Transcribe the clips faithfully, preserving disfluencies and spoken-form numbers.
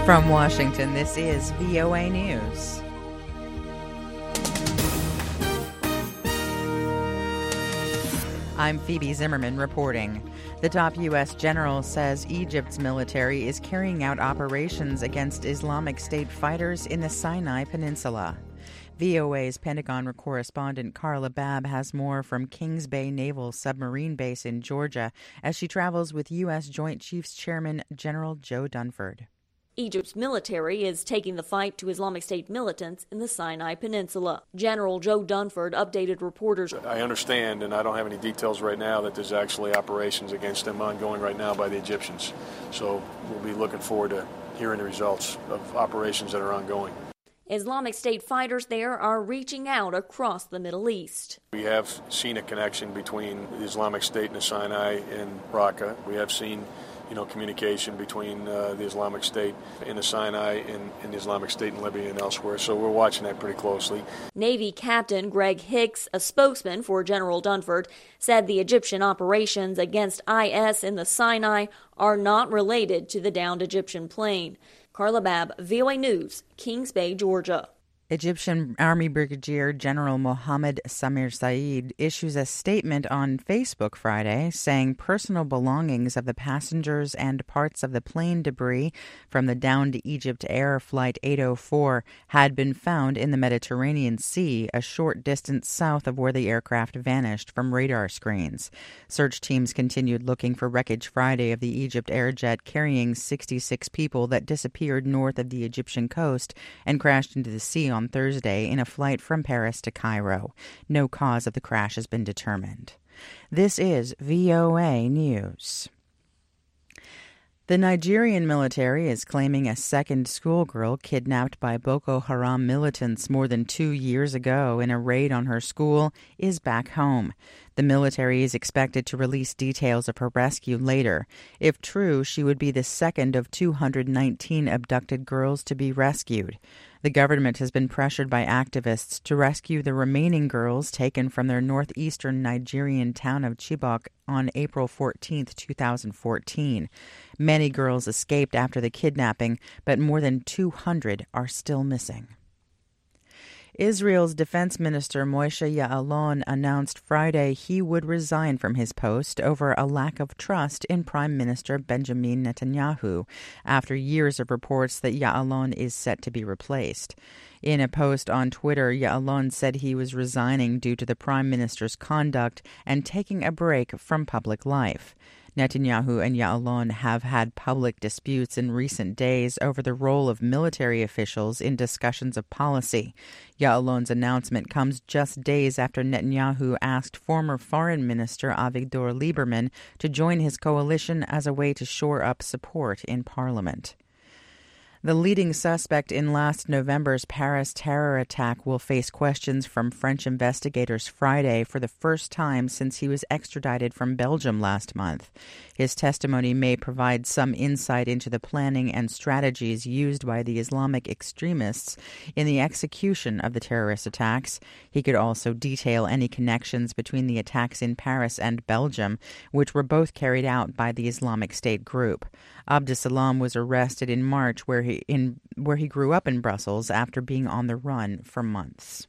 From Washington, this is V O A News. I'm Phoebe Zimmerman reporting. The top U S general says Egypt's military is carrying out operations against Islamic State fighters in the Sinai Peninsula. V O A's Pentagon correspondent Carla Babb has more from Kings Bay Naval Submarine Base in Georgia as she travels with U S Joint Chiefs Chairman General Joe Dunford. Egypt's military is taking the fight to Islamic State militants in the Sinai Peninsula. General Joe Dunford updated reporters. I understand, and I don't have any details right now, that there's actually operations against them ongoing right now by the Egyptians. So we'll be looking forward to hearing the results of operations that are ongoing. Islamic State fighters there are reaching out across the Middle East. We have seen a connection between the Islamic State and the Sinai and Raqqa. We have seen you know, communication between uh, the Islamic State in the Sinai and, and the Islamic State in Libya and elsewhere. So we're watching that pretty closely. Navy Captain Greg Hicks, a spokesman for General Dunford, said the Egyptian operations against I S in the Sinai are not related to the downed Egyptian plane. Carla Babb, V O A News, Kings Bay, Georgia. Egyptian Army Brigadier General Mohammed Samir Said issues a statement on Facebook Friday saying personal belongings of the passengers and parts of the plane debris from the downed Egypt Air Flight eight oh four had been found in the Mediterranean Sea, a short distance south of where the aircraft vanished from radar screens. Search teams continued looking for wreckage Friday of the Egypt Airjet carrying sixty-six people that disappeared north of the Egyptian coast and crashed into the sea on Thursday in a flight from Paris to Cairo. No cause of the crash has been determined. This is V O A News. The Nigerian military is claiming a second schoolgirl kidnapped by Boko Haram militants more than two years ago in a raid on her school is back home. The military is expected to release details of her rescue later. If true, she would be the second of two hundred nineteen abducted girls to be rescued. The government has been pressured by activists to rescue the remaining girls taken from their northeastern Nigerian town of Chibok on April fourteenth, twenty fourteen. Many girls escaped after the kidnapping, but more than two hundred are still missing. Israel's defense minister Moshe Ya'alon announced Friday he would resign from his post over a lack of trust in Prime Minister Benjamin Netanyahu, after years of reports that Ya'alon is set to be replaced. In a post on Twitter, Ya'alon said he was resigning due to the Prime Minister's conduct and taking a break from public life. Netanyahu and Ya'alon have had public disputes in recent days over the role of military officials in discussions of policy. Ya'alon's announcement comes just days after Netanyahu asked former Foreign Minister Avigdor Lieberman to join his coalition as a way to shore up support in Parliament. The leading suspect in last November's Paris terror attack will face questions from French investigators Friday for the first time since he was extradited from Belgium last month. His testimony may provide some insight into the planning and strategies used by the Islamic extremists in the execution of the terrorist attacks. He could also detail any connections between the attacks in Paris and Belgium, which were both carried out by the Islamic State group. Abdeslam was arrested in March where he in where he grew up in Brussels after being on the run for months.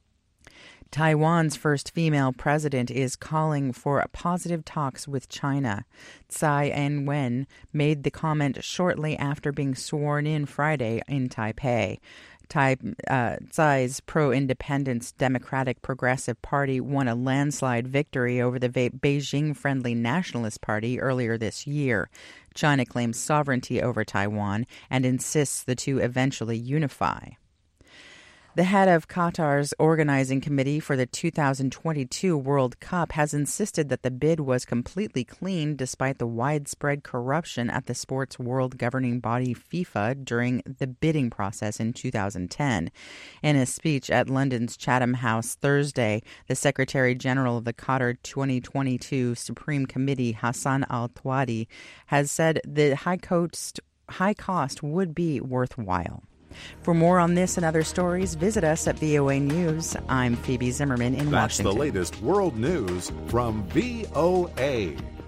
Taiwan's first female president is calling for positive talks with China. Tsai Ing-wen made the comment shortly after being sworn in Friday in Taipei. Tai, uh, Tsai's pro-independence Democratic Progressive Party won a landslide victory over the Beijing-friendly Nationalist Party earlier this year. China claims sovereignty over Taiwan and insists the two eventually unify. The head of Qatar's organizing committee for the two thousand twenty-two World Cup has insisted that the bid was completely clean despite the widespread corruption at the sport's world governing body FIFA during the bidding process in two thousand ten. In a speech at London's Chatham House Thursday, the Secretary General of the Qatar twenty twenty-two Supreme Committee, Hassan Al-Thawadi, has said the high cost, high cost would be worthwhile. For more on this and other stories, visit us at V O A News. I'm Phoebe Zimmerman in That's Washington. That's the latest world news from V O A.